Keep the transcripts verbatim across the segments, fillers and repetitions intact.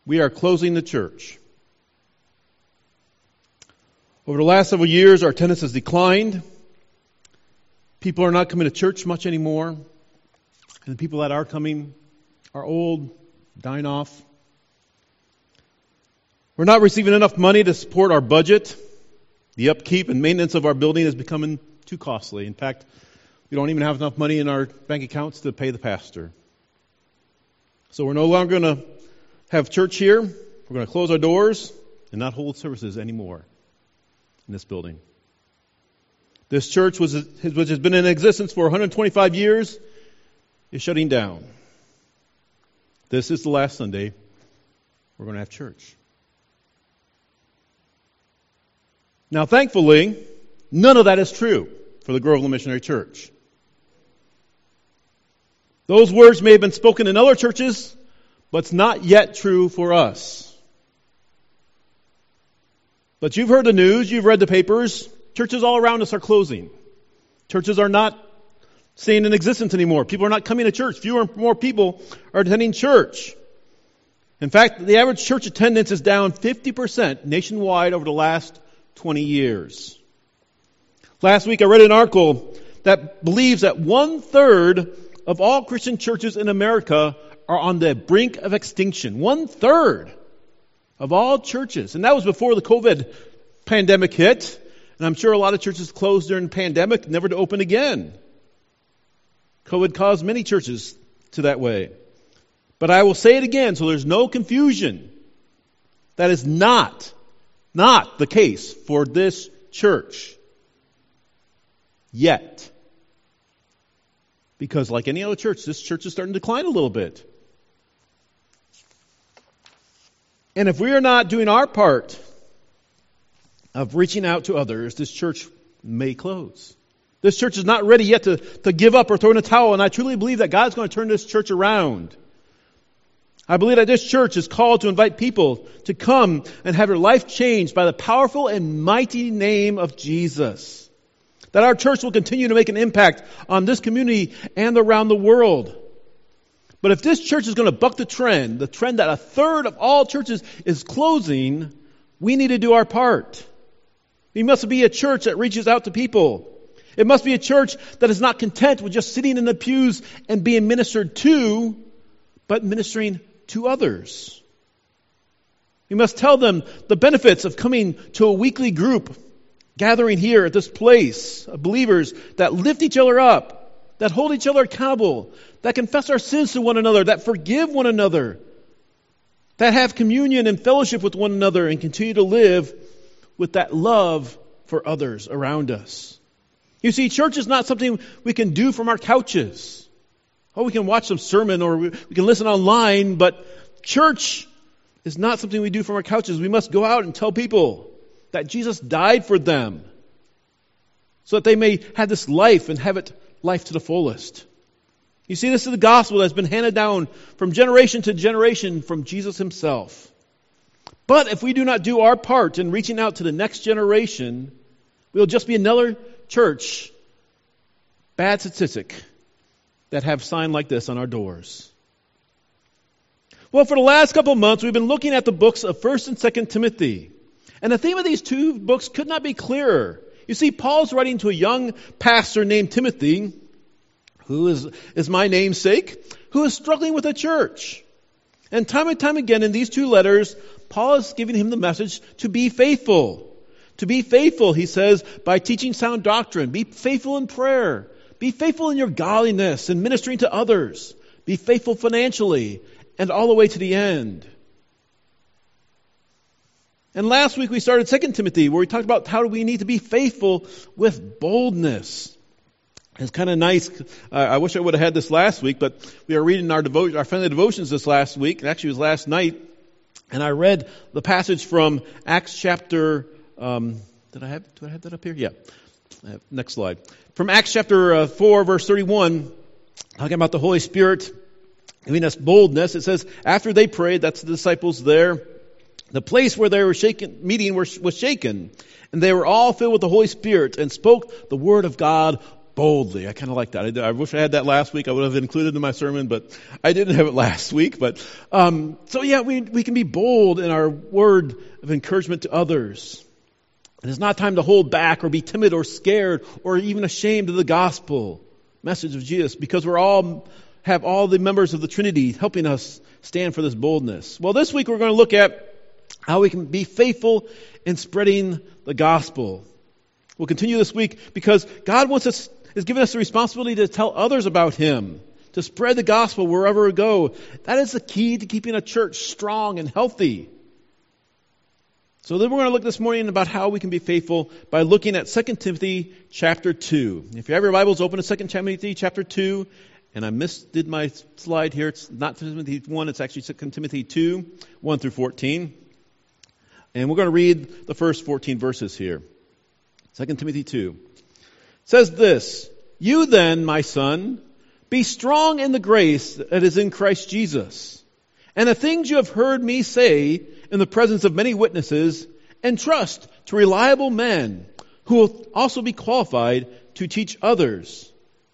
we are closing the church. Over the last several years, our attendance has declined. People are not coming to church much anymore. And the people that are coming are old, dying off. We're not receiving enough money to support our budget. The upkeep and maintenance of our building is becoming too costly. In fact, we don't even have enough money in our bank accounts to pay the pastor. So we're no longer going to have church here. We're going to close our doors and not hold services anymore in this building. This church, was, which has been in existence for one hundred twenty-five years, is shutting down. This is the last Sunday we're going to have church. Now, thankfully, none of that is true for the Groveland Missionary Church. Those words may have been spoken in other churches, but it's not yet true for us. But you've heard the news, you've read the papers. Churches all around us are closing. Churches are not staying in existence anymore. People are not coming to church. Fewer and more people are attending church. In fact, the average church attendance is down fifty percent nationwide over the last twenty years. Last week I read an article that believes that one-third of all Christian churches in America are on the brink of extinction. One-third of all churches. And that was before the COVID pandemic hit. And I'm sure a lot of churches closed during the pandemic, never to open again. COVID caused many churches to that way. But I will say it again so there's no confusion. That is not, not the case for this church. Yet. Because like any other church, this church is starting to decline a little bit. And if we are not doing our part of reaching out to others, this church may close. This church is not ready yet to, to give up or throw in a towel, and I truly believe that God's going to turn this church around. I believe that this church is called to invite people to come and have their life changed by the powerful and mighty name of Jesus. That our church will continue to make an impact on this community and around the world. But if this church is going to buck the trend, the trend that a third of all churches is closing, we need to do our part. We must be a church that reaches out to people. It must be a church that is not content with just sitting in the pews and being ministered to, but ministering to others. We must tell them the benefits of coming to a weekly group, gathering here at this place of believers that lift each other up, that hold each other accountable, that confess our sins to one another, that forgive one another, that have communion and fellowship with one another and continue to live with that love for others around us. You see, church is not something we can do from our couches. Oh, we can watch some sermon or we can listen online, but church is not something we do from our couches. We must go out and tell people that Jesus died for them so that they may have this life and have it life to the fullest. You see, this is the gospel that's been handed down from generation to generation from Jesus himself. But if we do not do our part in reaching out to the next generation, we'll just be another church, bad statistic, that have signs like this on our doors. Well, for the last couple of months, we've been looking at the books of First and Second Timothy. And the theme of these two books could not be clearer. You see, Paul's writing to a young pastor named Timothy, who is, is my namesake, who is struggling with a church. And time and time again in these two letters, Paul is giving him the message to be faithful. To be faithful, he says, by teaching sound doctrine. Be faithful in prayer. Be faithful in your godliness and ministering to others. Be faithful financially and all the way to the end. And last week we started Second Timothy, where we talked about how we need to be faithful with boldness. It's kind of nice. Uh, I wish I would have had this last week, but we are reading our devotion, our family devotions this last week. Actually, it was last night, and I read the passage from Acts chapter. Um, did I have? Do I have that up here? Yeah. Uh, next slide. From Acts chapter uh, four, verse thirty-one, talking about the Holy Spirit giving us boldness. It says, after they prayed, that's the disciples there, the place where they were shaken, meeting was, was shaken, and they were all filled with the Holy Spirit and spoke the word of God boldly. I kind of like that. I, I wish I had that last week. I would have included it in my sermon, but I didn't have it last week. But um, so yeah, we we can be bold in our word of encouragement to others. And it's not time to hold back or be timid or scared or even ashamed of the gospel message of Jesus, because we're all have all the members of the Trinity helping us stand for this boldness. Well, this week we're going to look at how we can be faithful in spreading the gospel. We'll continue this week because God wants us, has given us the responsibility to tell others about Him, to spread the gospel wherever we go. That is the key to keeping a church strong and healthy. So then we're going to look this morning about how we can be faithful by looking at Second Timothy chapter two. If you have your Bibles open to Second Timothy chapter two, and I misdid my slide here. It's not Timothy one, it's actually Second Timothy two, one through fourteen. And we're going to read the first fourteen verses here. Second Timothy two. It says this, "You then, my son, be strong in the grace that is in Christ Jesus. And the things you have heard me say in the presence of many witnesses, entrust to reliable men who will also be qualified to teach others.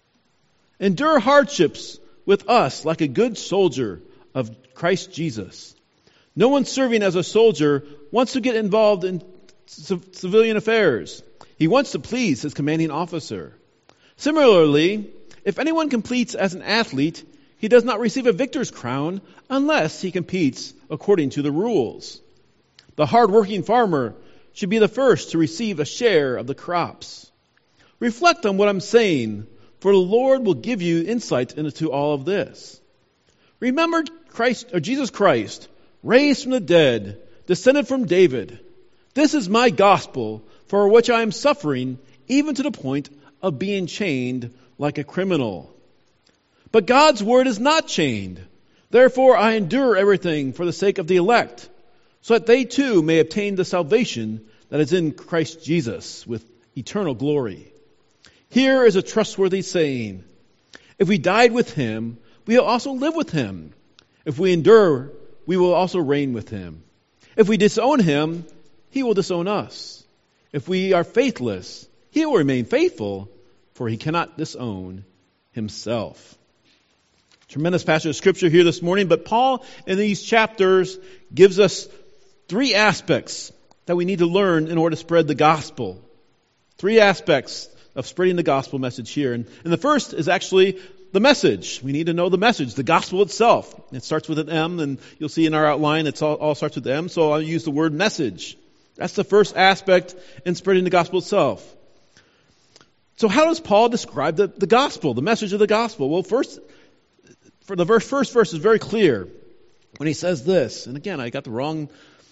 Endure hardships with us like a good soldier of Christ Jesus. No one serving as a soldier wants to get involved in c- civilian affairs. He wants to please his commanding officer. Similarly, if anyone competes as an athlete, he does not receive a victor's crown unless he competes according to the rules. The hard-working farmer should be the first to receive a share of the crops. Reflect on what I'm saying, for the Lord will give you insight into all of this. Remember Christ, or Jesus Christ, raised from the dead, descended from David. This is my gospel, for which I am suffering, even to the point of being chained like a criminal. But God's word is not chained. Therefore I endure everything for the sake of the elect, so that they too may obtain the salvation that is in Christ Jesus with eternal glory. Here is a trustworthy saying, if we died with Him, we will also live with Him. If we endure, we will also reign with Him. If we disown Him, He will disown us. If we are faithless, He will remain faithful, for He cannot disown Himself." Tremendous passage of Scripture here this morning, but Paul in these chapters gives us three aspects that we need to learn in order to spread the gospel. Three aspects of spreading the gospel message here. And, and the first is actually the message. We need to know the message, the gospel itself. It starts with an M, and you'll see in our outline it's all, all starts with M, so I'll use the word message. That's the first aspect in spreading the gospel itself. So how does Paul describe the, the gospel, the message of the gospel? Well, first, for the verse, first verse is very clear when he says this. And again, I got the wrong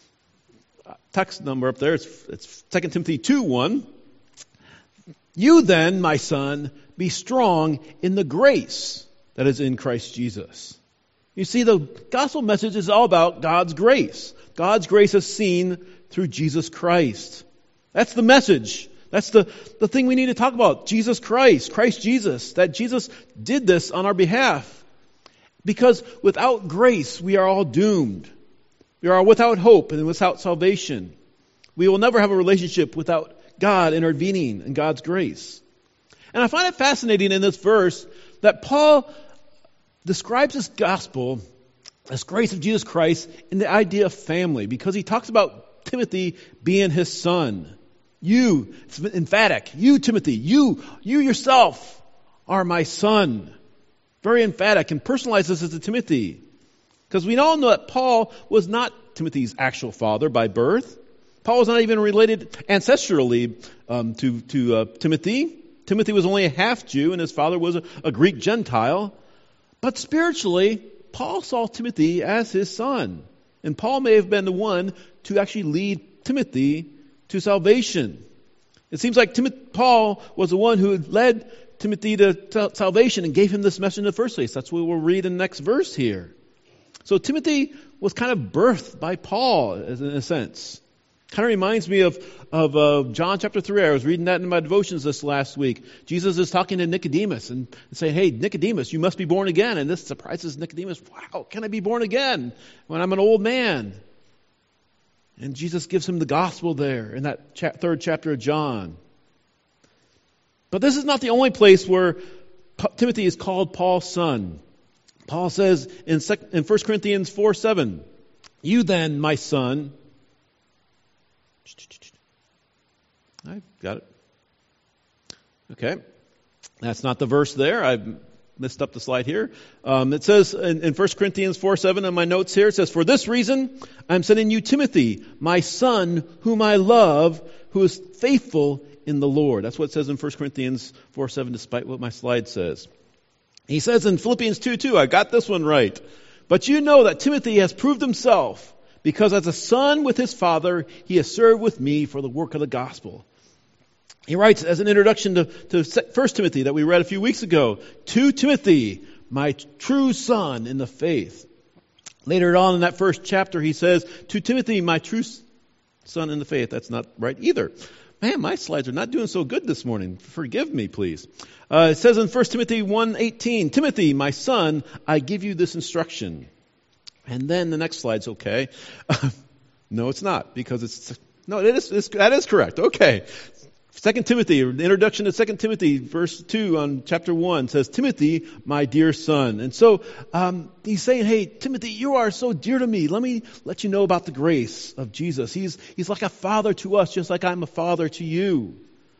text number up there. It's, it's Second Timothy two one. "You then, my son, be strong in the grace that is in Christ Jesus." You see, the gospel message is all about God's grace. God's grace is seen through Jesus Christ. That's the message. That's the, the thing we need to talk about. Jesus Christ, Christ Jesus, that Jesus did this on our behalf. Because without grace, we are all doomed. We are without hope and without salvation. We will never have a relationship without God intervening in God's grace. And I find it fascinating in this verse that Paul describes this gospel, this grace of Jesus Christ, in the idea of family, because he talks about Timothy being his son. You, it's emphatic, you Timothy, you, you yourself are my son. Very emphatic, and personalizes this to Timothy. Because we all know that Paul was not Timothy's actual father by birth. Paul was not even related ancestrally um, to, to uh, Timothy. Timothy was only a half-Jew, and his father was a, a Greek Gentile. But spiritually, Paul saw Timothy as his son. And Paul may have been the one to actually lead Timothy to salvation. It seems like Timothy, Paul was the one who led Timothy to t- salvation and gave him this message in the first place. That's what we'll read in the next verse here. So Timothy was kind of birthed by Paul, in a sense. Kind of reminds me of, of uh, John chapter three. I was reading that in my devotions this last week. Jesus is talking to Nicodemus and saying, hey, Nicodemus, you must be born again. And this surprises Nicodemus. Wow, can I be born again when I'm an old man? And Jesus gives him the gospel there in that cha- third chapter of John. But this is not the only place where Timothy is called Paul's son. Paul says in, in First Corinthians four seven, you then, my son, I've got it. Okay. That's not the verse there. I've messed up the slide here. Um, it says in, in First Corinthians four seven in my notes here, it says, for this reason, I'm sending you Timothy, my son, whom I love, who is faithful in the Lord. That's what it says in First Corinthians four seven, despite what my slide says. He says in Philippians two two, I got this one right. But you know that Timothy has proved himself, because as a son with his father, he has served with me for the work of the gospel. He writes as an introduction to, to First Timothy that we read a few weeks ago, to Timothy, my true son in the faith. Later on in that first chapter, he says, to Timothy, my true son in the faith. That's not right either. Man, my slides are not doing so good this morning. Forgive me, please. Uh, it says in First Timothy one eighteen, Timothy, my son, I give you this instruction. And then the next slide's okay. No, it's not, because it's, no, it is, it's, that is correct. Okay. Second Timothy, the introduction to Second Timothy, verse two on chapter one says, Timothy, my dear son. And so um, he's saying, hey, Timothy, you are so dear to me. Let me let you know about the grace of Jesus. He's, he's like a father to us, just like I'm a father to you.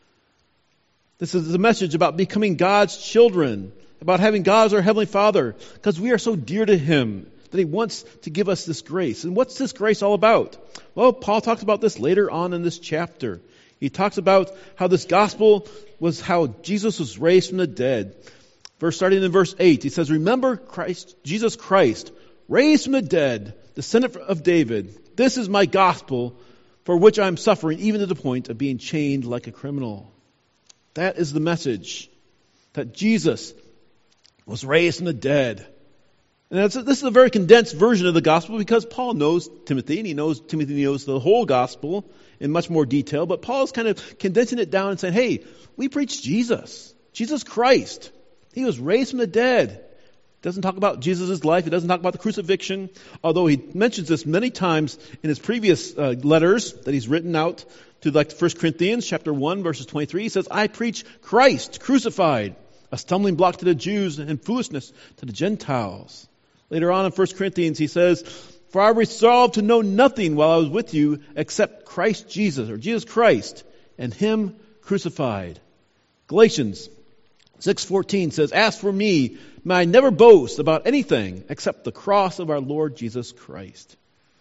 This is a message about becoming God's children, about having God as our Heavenly Father, because we are so dear to Him that He wants to give us this grace. And what's this grace all about? Well, Paul talks about this later on in this chapter. He talks about how this gospel was how Jesus was raised from the dead. Verse starting in verse eight, he says, remember Christ, Jesus Christ, raised from the dead, descendant of David. This is my gospel for which I am suffering, even to the point of being chained like a criminal. That is the message, that Jesus was raised from the dead. And that's, this is a very condensed version of the gospel, because Paul knows Timothy, and he knows Timothy knows the whole gospel in much more detail. But Paul is kind of condensing it down and saying, hey, we preach Jesus, Jesus Christ. He was raised from the dead. Doesn't talk about Jesus' life. He doesn't talk about the crucifixion, although he mentions this many times in his previous uh, letters that he's written out to, like First Corinthians chapter one, verses twenty-three. He says, I preach Christ crucified, a stumbling block to the Jews and foolishness to the Gentiles. Later on in First Corinthians, he says, for I resolved to know nothing while I was with you except Christ Jesus, or Jesus Christ, and Him crucified. Galatians six fourteen says, as for me, may I never boast about anything except the cross of our Lord Jesus Christ.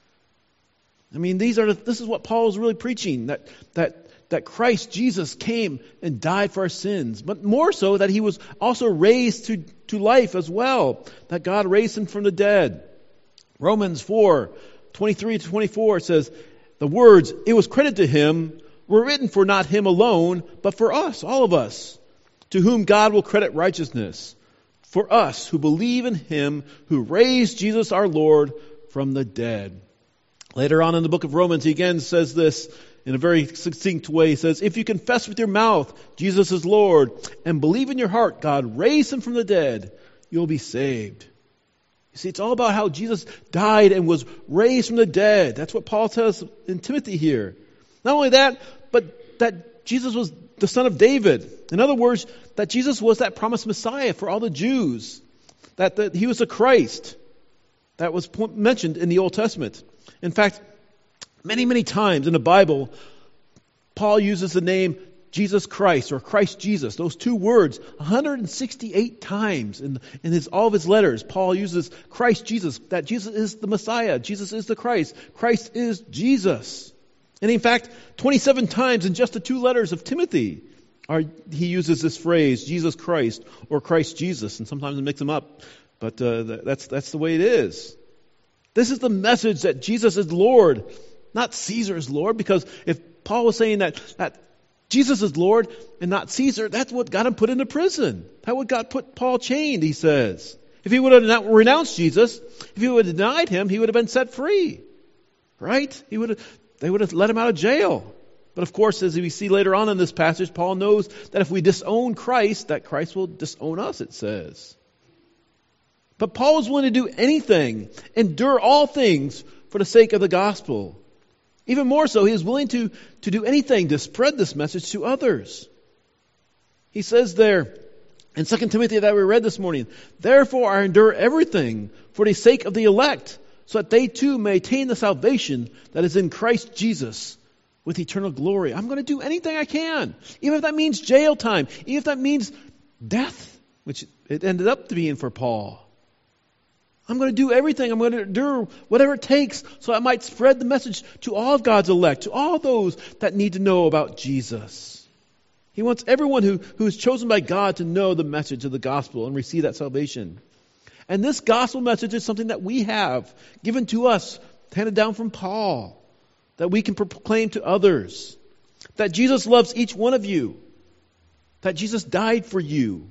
I mean, these are the, this is what Paul is really preaching, that that that Christ Jesus came and died for our sins, but more so that He was also raised to, to life as well, that God raised Him from the dead. Romans four twenty-three to twenty-four says, the words, it was credited to Him, were written for not Him alone, but for us, all of us, to whom God will credit righteousness, for us who believe in Him who raised Jesus our Lord from the dead. Later on in the book of Romans, he again says this in a very succinct way. He says, if you confess with your mouth Jesus is Lord and believe in your heart God raised Him from the dead, you'll be saved. You see, it's all about how Jesus died and was raised from the dead. That's what Paul tells in Timothy here. Not only that, but that Jesus was the son of David. In other words, that Jesus was that promised Messiah for all the Jews. That, that He was the Christ that was mentioned in the Old Testament. In fact, many, many times in the Bible, Paul uses the name Jesus Christ or Christ Jesus. Those two words, one hundred sixty-eight times in, in his, all of his letters, Paul uses Christ Jesus, that Jesus is the Messiah. Jesus is the Christ. Christ is Jesus. And in fact, twenty-seven times in just the two letters of Timothy, are, he uses this phrase, Jesus Christ or Christ Jesus. And sometimes I mix them up, but uh, that's, that's the way it is. This is the message that Jesus is Lord, not Caesar is Lord, because if Paul was saying that, that Jesus is Lord and not Caesar, that's what got him put into prison. That what got put Paul chained, he says. If he would have not renounced Jesus, if he would have denied Him, he would have been set free. Right? He would have, they would have let him out of jail. But of course, as we see later on in this passage, Paul knows that if we disown Christ, that Christ will disown us, it says. But Paul was willing to do anything, endure all things for the sake of the gospel. Even more so, he is willing to, to do anything to spread this message to others. He says there in Second Timothy that we read this morning, therefore I endure everything for the sake of the elect, so that they too may attain the salvation that is in Christ Jesus with eternal glory. I'm going to do anything I can, even if that means jail time, even if that means death, which it ended up to being for Paul. I'm going to do everything. I'm going to do whatever it takes so I might spread the message to all of God's elect, to all those that need to know about Jesus. He wants everyone who, who is chosen by God to know the message of the gospel and receive that salvation. And this gospel message is something that we have given to us, handed down from Paul, that we can proclaim to others. That Jesus loves each one of you. That Jesus died for you.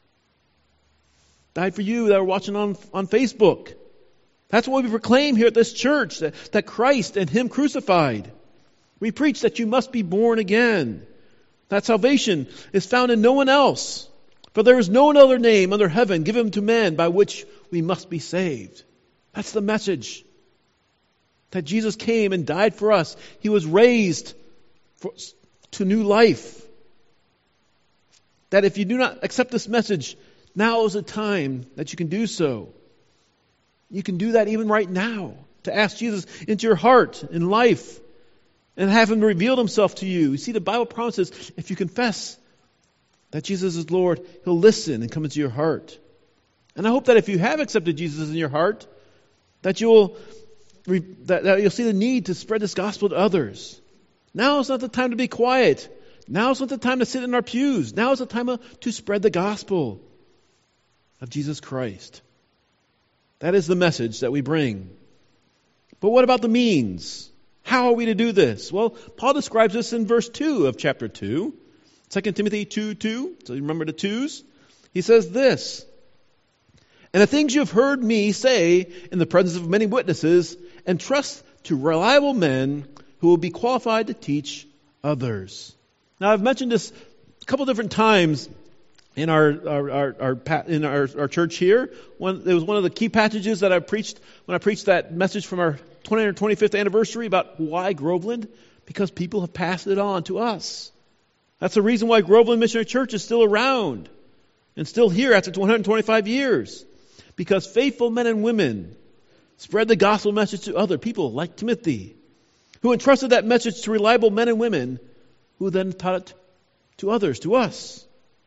Died for you that are watching on, on Facebook. That's what we proclaim here at this church, that, that Christ and Him crucified. We preach that you must be born again. That salvation is found in no one else. For there is no other name under heaven given to men by which we must be saved. That's the message. That Jesus came and died for us. He was raised for, to new life. That if you do not accept this message, now is the time that you can do so. You can do that even right now. To ask Jesus into your heart and life. And have Him reveal Himself to you. You see, the Bible promises if you confess that Jesus is Lord, He'll listen and come into your heart. And I hope that if you have accepted Jesus in your heart, that you'll that, that you'll see the need to spread this gospel to others. Now is not the time to be quiet. Now is not the time to sit in our pews. Now is the time to spread the gospel of Jesus Christ. That is the message that we bring. But what about the means? How are we to do this? Well, Paul describes this in verse two of chapter two. Second Timothy two two. So you remember the twos? He says this. And the things you have heard me say in the presence of many witnesses, entrust to reliable men who will be qualified to teach others. Now I've mentioned this a couple different times in our our, our, our in our, our church here. One, it was one of the key passages that I preached when I preached that message from our twentieth or twenty-fifth anniversary about why Groveland, because people have passed it on to us. That's the reason why Groveland Missionary Church is still around and still here after one hundred twenty-five years. Because faithful men and women spread the gospel message to other people like Timothy, who entrusted that message to reliable men and women who then taught it to others, to us.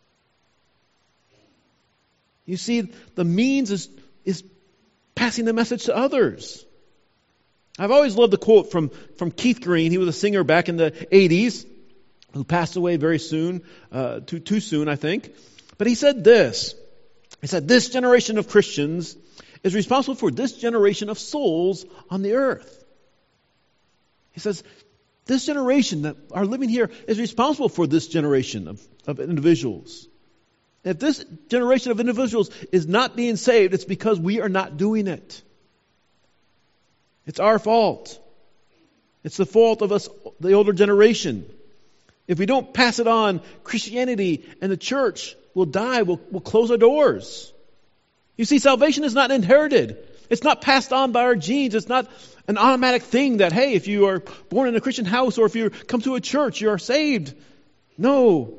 You see, the means is, is passing the message to others. I've always loved the quote from, from Keith Green. He was a singer back in the eighties who passed away very soon, uh, too, too soon, I think. But he said this. He said, this generation of Christians is responsible for this generation of souls on the earth. He says, this generation that are living here is responsible for this generation of, of individuals. If this generation of individuals is not being saved, it's because we are not doing it. It's our fault. It's the fault of us, the older generation. If we don't pass it on, Christianity and the church will die. We'll, we'll close our doors. You see, salvation is not inherited. It's not passed on by our genes. It's not an automatic thing that, hey, if you are born in a Christian house or if you come to a church, you are saved. No.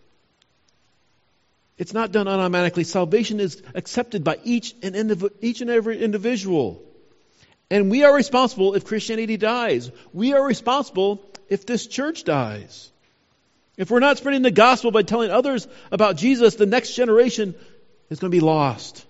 It's not done automatically. Salvation is accepted by each and, indiv- each and every individual. And we are responsible if Christianity dies. We are responsible if this church dies. If we're not spreading the gospel by telling others about Jesus, the next generation is going to be lost.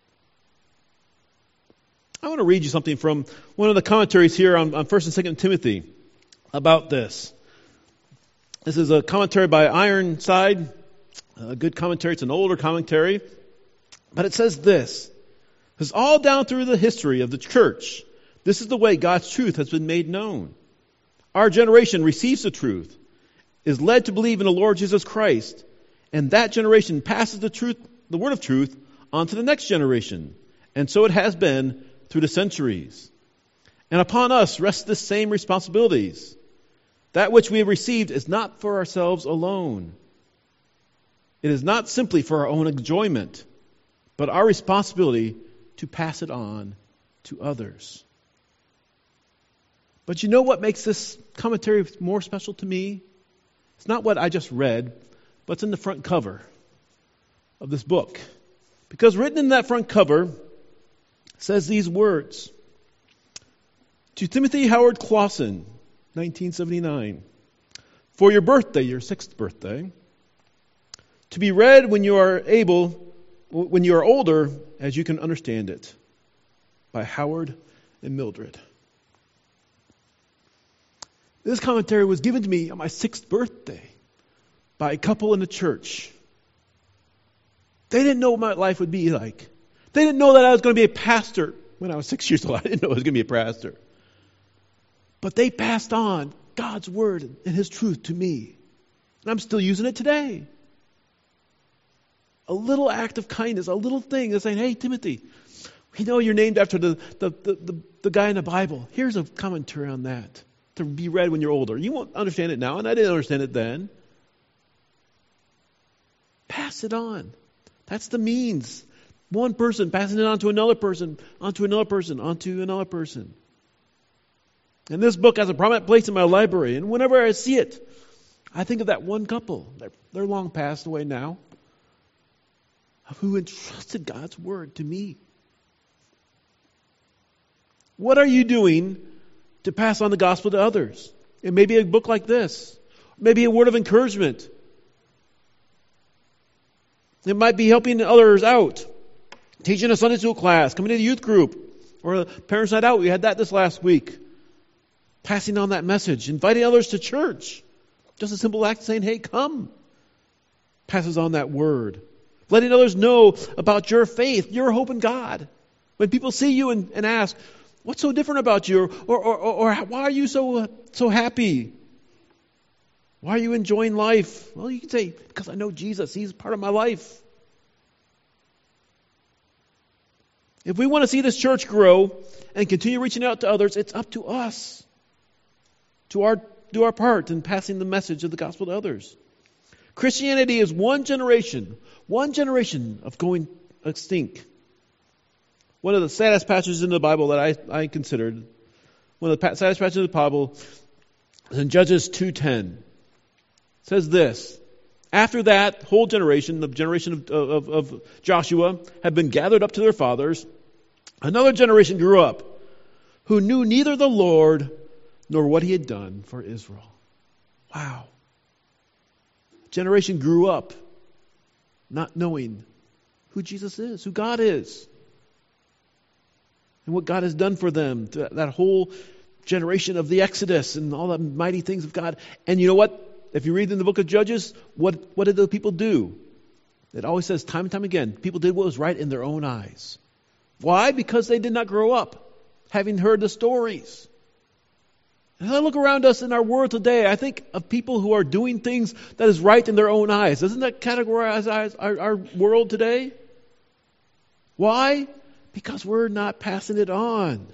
I want to read you something from one of the commentaries here on, on First and Second Timothy about this. This is a commentary by Ironside, a good commentary. It's an older commentary. But it says this. It's all down through the history of the church. This is the way God's truth has been made known. Our generation receives the truth, is led to believe in the Lord Jesus Christ, and that generation passes the truth, the word of truth, on to the next generation. And so it has been through the centuries. And upon us rest the same responsibilities. That which we have received is not for ourselves alone. It is not simply for our own enjoyment, but our responsibility to pass it on to others. But you know what makes this commentary more special to me? It's not what I just read, but it's in the front cover of this book. Because written in that front cover says these words. To Timothy Howard Clausen, nineteen seventy-nine. For your birthday, your sixth birthday, to be read when you are able, when you are older, as you can understand it. By Howard and Mildred. This commentary was given to me on my sixth birthday by a couple in the church. They didn't know what my life would be like. They didn't know that I was going to be a pastor when I was six years old. I didn't know I was going to be a pastor. But they passed on God's word and His truth to me. And I'm still using it today. A little act of kindness, a little thing that's saying, hey, Timothy, we know you're named after the, the, the, the, the guy in the Bible. Here's a commentary on that to be read when you're older. You won't understand it now, and I didn't understand it then. Pass it on. That's the means. One person passing it on to another person, on to another person, on to another person. And this book has a prominent place in my library. And whenever I see it, I think of that one couple. They're, they're long passed away now. Of who entrusted God's word to me. What are you doing to pass on the gospel to others? It may be a book like this. Maybe a word of encouragement. It might be helping others out. Teaching a Sunday school class, coming to the youth group, or a parents' night out. We had that this last week. Passing on that message, inviting others to church. Just a simple act of saying, hey, come. Passes on that word. Letting others know about your faith, your hope in God. When people see you and, and ask, what's so different about you? Or, or, or, or why are you so, uh, so happy? Why are you enjoying life? Well, you can say, because I know Jesus. He's part of my life. If we want to see this church grow and continue reaching out to others, it's up to us to our, do our part in passing the message of the gospel to others. Christianity is one generation, one generation of going extinct. One of the saddest passages in the Bible that I, I considered, one of the saddest passages in the Bible is in Judges two ten. It says this, after that whole generation, the generation of, of, of Joshua, had been gathered up to their fathers, another generation grew up who knew neither the Lord nor what He had done for Israel. Wow. Generation grew up not knowing who Jesus is, who God is, and what God has done for them. That whole generation of the Exodus and all the mighty things of God. And you know what? If you read in the book of Judges, what, what did the people do? It always says time and time again, people did what was right in their own eyes. Why? Because they did not grow up having heard the stories. As I look around us in our world today, I think of people who are doing things that is right in their own eyes. Doesn't that categorize our, our world today? Why? Because we're not passing it on.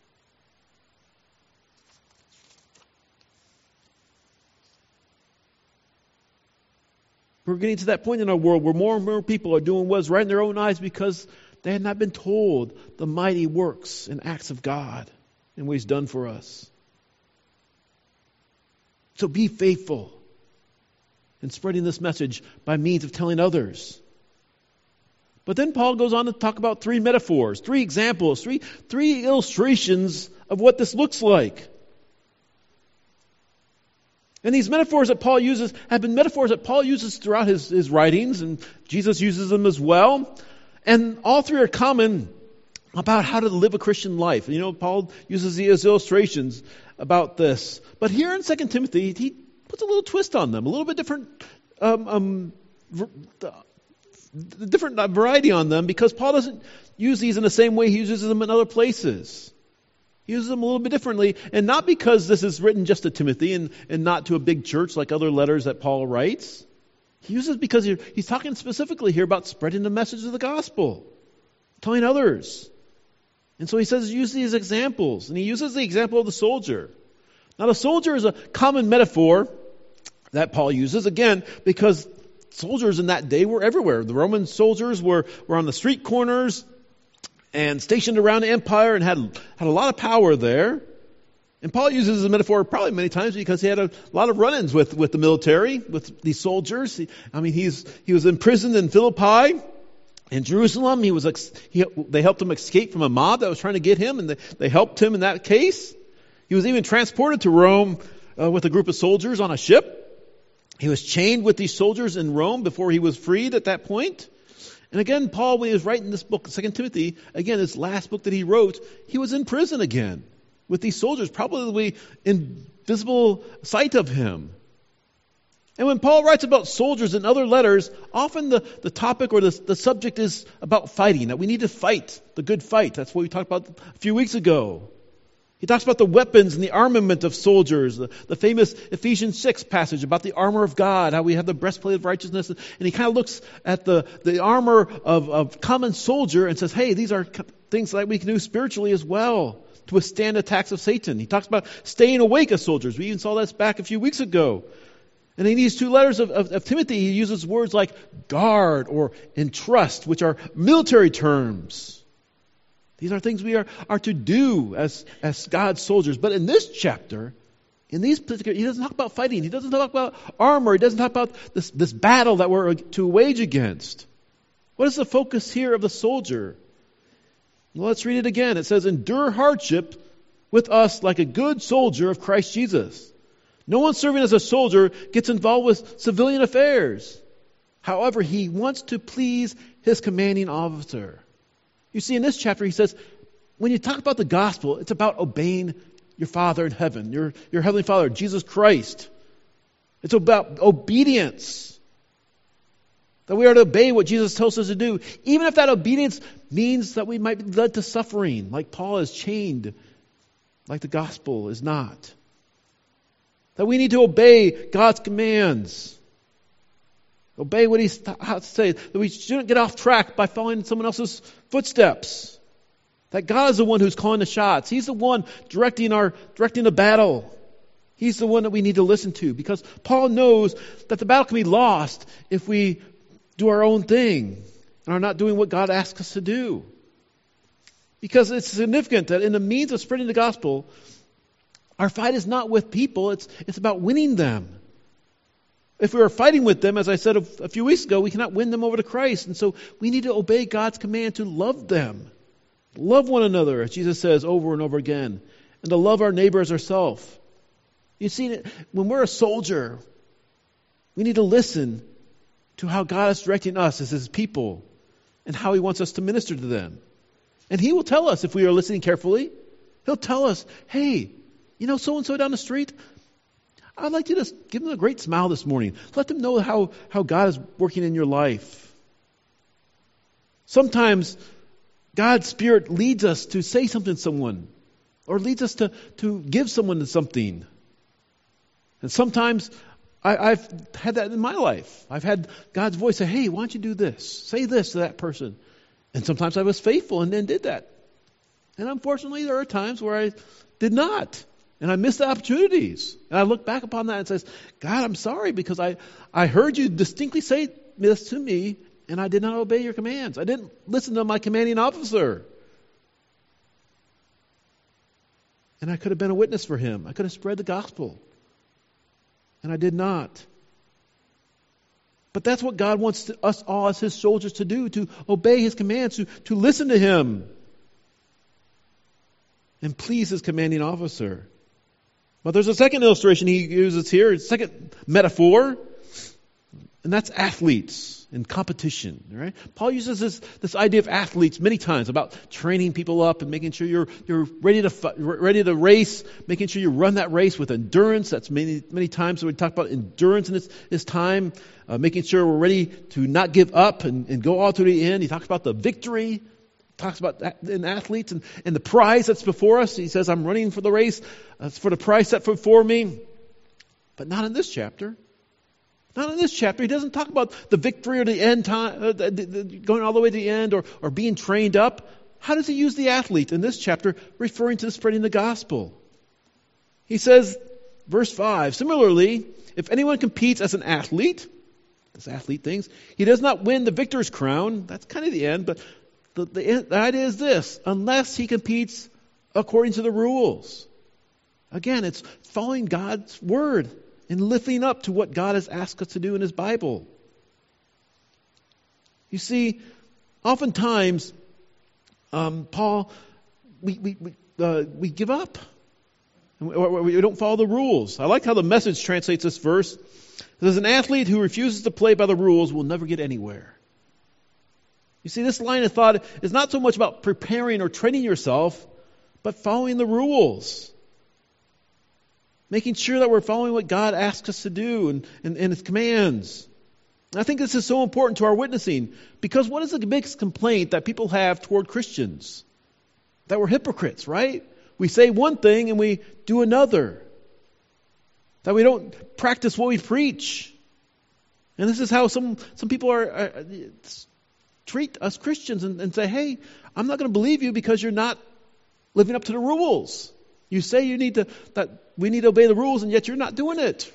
We're getting to that point in our world where more and more people are doing what's right in their own eyes because they had not been told the mighty works and acts of God and what He's done for us. So be faithful in spreading this message by means of telling others. But then Paul goes on to talk about three metaphors, three examples, three, three illustrations of what this looks like. And these metaphors that Paul uses have been metaphors that Paul uses throughout his, his writings, and Jesus uses them as well. And all three are common about how to live a Christian life. You know, Paul uses these illustrations about this. But here in Second Timothy, he puts a little twist on them, a little bit different, um, um, different variety on them, because Paul doesn't use these in the same way he uses them in other places. He uses them a little bit differently, and not because this is written just to Timothy and, and not to a big church like other letters that Paul writes. He uses it because he, he's talking specifically here about spreading the message of the gospel, telling others. And so he says use these examples, and he uses the example of the soldier. Now the soldier is a common metaphor that Paul uses, again, because soldiers in that day were everywhere. The Roman soldiers were, were on the street corners and stationed around the empire and had, had a lot of power there. And Paul uses the metaphor probably many times because he had a lot of run-ins with, with the military, with these soldiers. He, I mean, he's he was imprisoned in Philippi, in Jerusalem. He was he, they helped him escape from a mob that was trying to get him, and they, they helped him in that case. He was even transported to Rome uh, with a group of soldiers on a ship. He was chained with these soldiers in Rome before he was freed at that point. And again, Paul, when he was writing this book, Second Timothy, again, his last book that he wrote, he was in prison again with these soldiers, probably in visible sight of him. And when Paul writes about soldiers in other letters, often the, the topic or the, the subject is about fighting, that we need to fight, the good fight. That's what we talked about a few weeks ago. He talks about the weapons and the armament of soldiers, the, the famous Ephesians six passage about the armor of God, how we have the breastplate of righteousness. And he kind of looks at the, the armor of, of common soldier and says, hey, these are things that we can do spiritually as well to withstand attacks of Satan. He talks about staying awake as soldiers. We even saw this back a few weeks ago. And in these two letters of, of, of Timothy, he uses words like guard or entrust, which are military terms. These are things we are, are to do as, as God's soldiers. But in this chapter, in these particular, he doesn't talk about fighting. He doesn't talk about armor. He doesn't talk about this, this battle that we're to wage against. What is the focus here of the soldier? Well, let's read it again. It says, endure hardship with us like a good soldier of Christ Jesus. No one serving as a soldier gets involved with civilian affairs. However, he wants to please his commanding officer. You see, in this chapter, he says, when you talk about the gospel, it's about obeying your Father in heaven, your, your Heavenly Father, Jesus Christ. It's about obedience. That we are to obey what Jesus tells us to do, even if that obedience means that we might be led to suffering, like Paul is chained, like the gospel is not. That we need to obey God's commands. Obey what He's to say. That we shouldn't get off track by following someone else's footsteps. That God is the one who's calling the shots. He's the one directing our directing the battle. He's the one that we need to listen to, because Paul knows that the battle can be lost if we do our own thing and are not doing what God asks us to do. Because it's significant that in the means of spreading the gospel, our fight is not with people, it's it's about winning them. If we are fighting with them, as I said a, a few weeks ago, we cannot win them over to Christ. And so we need to obey God's command to love them. Love one another, as Jesus says over and over again. And to love our neighbor as ourselves. You see, when we're a soldier, we need to listen to how God is directing us as His people and how He wants us to minister to them. And He will tell us if we are listening carefully. He'll tell us, hey, you know so-and-so down the street? I'd like you to give them a great smile this morning. Let them know how, how God is working in your life. Sometimes God's Spirit leads us to say something to someone, or leads us to, to give someone something. And sometimes I, I've had that in my life. I've had God's voice say, hey, why don't you do this? Say this to that person. And sometimes I was faithful and then did that. And unfortunately, there are times where I did not. And I missed the opportunities. And I look back upon that and says, God, I'm sorry because I, I heard you distinctly say this to me and I did not obey your commands. I didn't listen to my commanding officer. And I could have been a witness for him. I could have spread the gospel. And I did not. But that's what God wants to, us all as His soldiers to do, to obey His commands, to, to listen to Him and please His commanding officer. But there's a second illustration He uses here, a second metaphor, and that's athletes in competition. Right? Paul uses this, this idea of athletes many times about training people up and making sure you're you're ready to ready to race, making sure you run that race with endurance. That's many many times we talk about endurance in this, this time, uh, making sure we're ready to not give up and, and go all to the end. He talks about the victory. Talks about that in athletes and, and the prize that's before us. He says, I'm running for the race, uh, for the prize set before me. But not in this chapter. Not in this chapter. He doesn't talk about the victory or the end time, uh, the, the, the, going all the way to the end or, or being trained up. How does he use the athlete in this chapter, referring to spreading the gospel? He says, verse five, similarly, if anyone competes as an athlete, this athlete things, he does not win the victor's crown. That's kind of the end, but The, the, the idea is this, unless he competes according to the rules. Again, it's following God's word and lifting up to what God has asked us to do in His Bible. You see, oftentimes, um, Paul, we we we, uh, we give up. We, we don't follow the rules. I like how the Message translates this verse. It says, an athlete who refuses to play by the rules will never get anywhere. You see, this line of thought is not so much about preparing or training yourself, but following the rules. Making sure that we're following what God asks us to do and, and, and His commands. And I think this is so important to our witnessing, because what is the biggest complaint that people have toward Christians? That we're hypocrites, right? We say one thing and we do another. That we don't practice what we preach. And this is how some, some people are, are treat us Christians and, and say, hey, I'm not going to believe you because you're not living up to the rules. You say you need to that we need to obey the rules, and yet you're not doing it.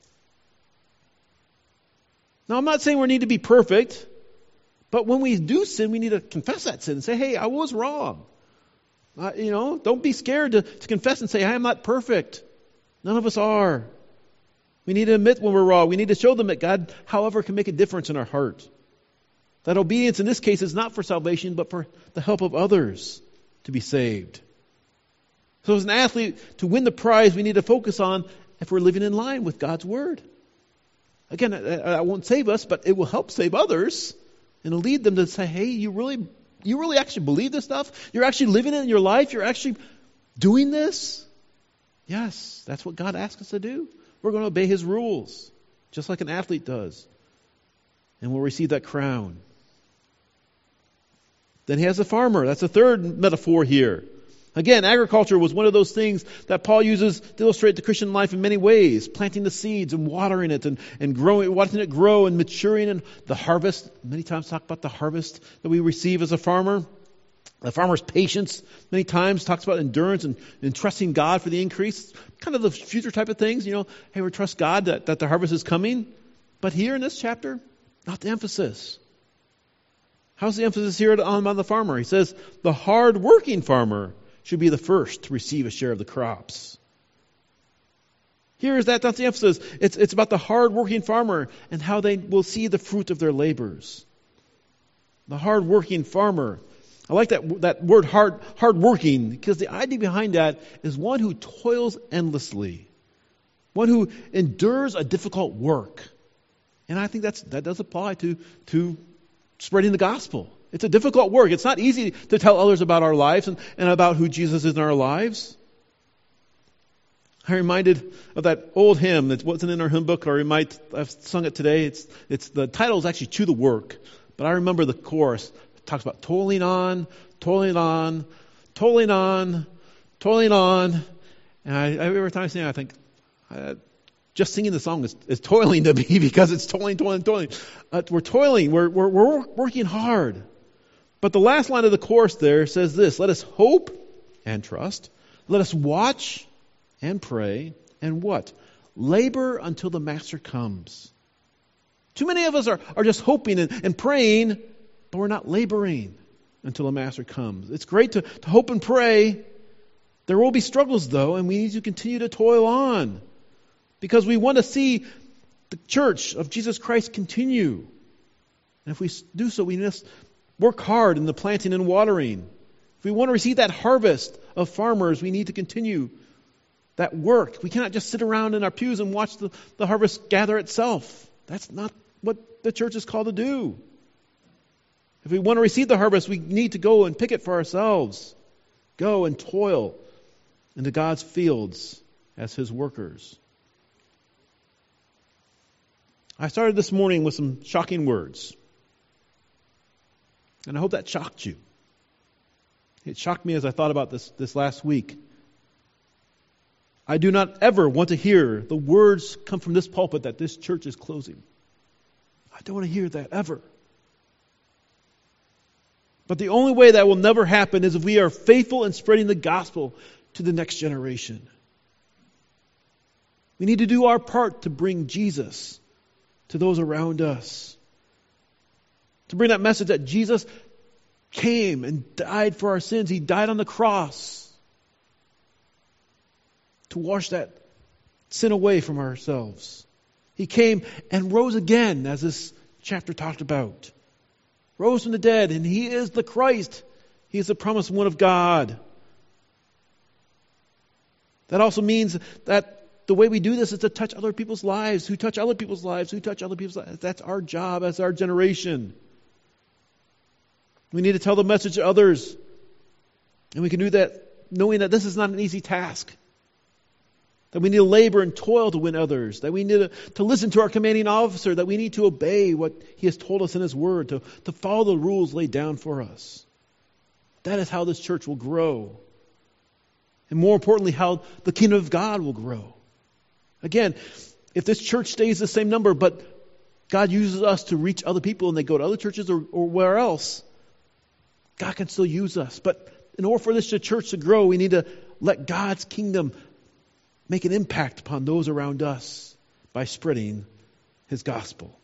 Now, I'm not saying we need to be perfect, but when we do sin, we need to confess that sin and say, hey, I was wrong. Uh, you know, don't be scared to, to confess and say, hey, I'm not perfect. None of us are. We need to admit when we're wrong. We need to show them that God, however, can make a difference in our heart. That obedience in this case is not for salvation, but for the help of others to be saved. So as an athlete, to win the prize, we need to focus on if we're living in line with God's Word. Again, I won't save us, but it will help save others and lead them to say, hey, you really, you really actually believe this stuff? You're actually living it in your life? You're actually doing this? Yes, that's what God asks us to do. We're going to obey His rules, just like an athlete does. And we'll receive that crown. Then he has a farmer. That's the third metaphor here. Again, agriculture was one of those things that Paul uses to illustrate the Christian life in many ways. Planting the seeds and watering it and, and growing, watching it grow and maturing, and the harvest. Many times talk about the harvest that we receive as a farmer. The farmer's patience many times talks about endurance and, and trusting God for the increase. Kind of the future type of things, you know. Hey, we trust God that, that the harvest is coming. But here in this chapter, not the emphasis. How's the emphasis here on, on the farmer? He says, the hard-working farmer should be the first to receive a share of the crops. Here is that, that's the emphasis. It's, it's about the hard-working farmer and how they will see the fruit of their labors. The hard-working farmer. I like that, that word hard, hard-working, because the idea behind that is one who toils endlessly. One who endures a difficult work. And I think that's, that does apply to, to spreading the gospel. It's a difficult work. It's not easy to tell others about our lives and, and about who Jesus is in our lives. I'm reminded of that old hymn that wasn't in our hymn book, or we might have sung it today. It's, it's the title is actually To the Work, but I remember the chorus. It talks about toiling on, toiling on, toiling on, toiling on. And I, every time I sing it, I think, I, just singing the song is, is toiling to me, because it's toiling, toiling, toiling. Uh, we're toiling. We're, we're, we're working hard. But the last line of the chorus there says this: let us hope and trust. Let us watch and pray. And what? Labor until the Master comes. Too many of us are, are just hoping and, and praying, but we're not laboring until the Master comes. It's great to, to hope and pray. There will be struggles, though, and we need to continue to toil on, because we want to see the church of Jesus Christ continue. And if we do so, we must work hard in the planting and watering. If we want to receive that harvest of farmers, we need to continue that work. We cannot just sit around in our pews and watch the, the harvest gather itself. That's not what the church is called to do. If we want to receive the harvest, we need to go and pick it for ourselves. Go and toil into God's fields as His workers. I started this morning with some shocking words. And I hope that shocked you. It shocked me as I thought about this, this last week. I do not ever want to hear the words come from this pulpit that this church is closing. I don't want to hear that ever. But the only way that will never happen is if we are faithful in spreading the gospel to the next generation. We need to do our part to bring Jesus to those around us. To bring that message that Jesus came and died for our sins. He died on the cross. to wash that sin away from ourselves. He came and rose again, as this chapter talked about. Rose from the dead, and He is the Christ. He is the promised one of God. That also means that the way we do this is to touch other people's lives, who touch other people's lives, who touch other people's lives. That's our job as our generation. We need to tell the message to others. And we can do that knowing that this is not an easy task. That we need to labor and toil to win others. That we need to, to listen to our commanding officer. That we need to obey what he has told us in his word. To, to follow the rules laid down for us. That is how this church will grow. And more importantly, how the kingdom of God will grow. Again, if this church stays the same number, but God uses us to reach other people and they go to other churches or, or where else, God can still use us. But in order for this church to grow, we need to let God's kingdom make an impact upon those around us by spreading His gospel.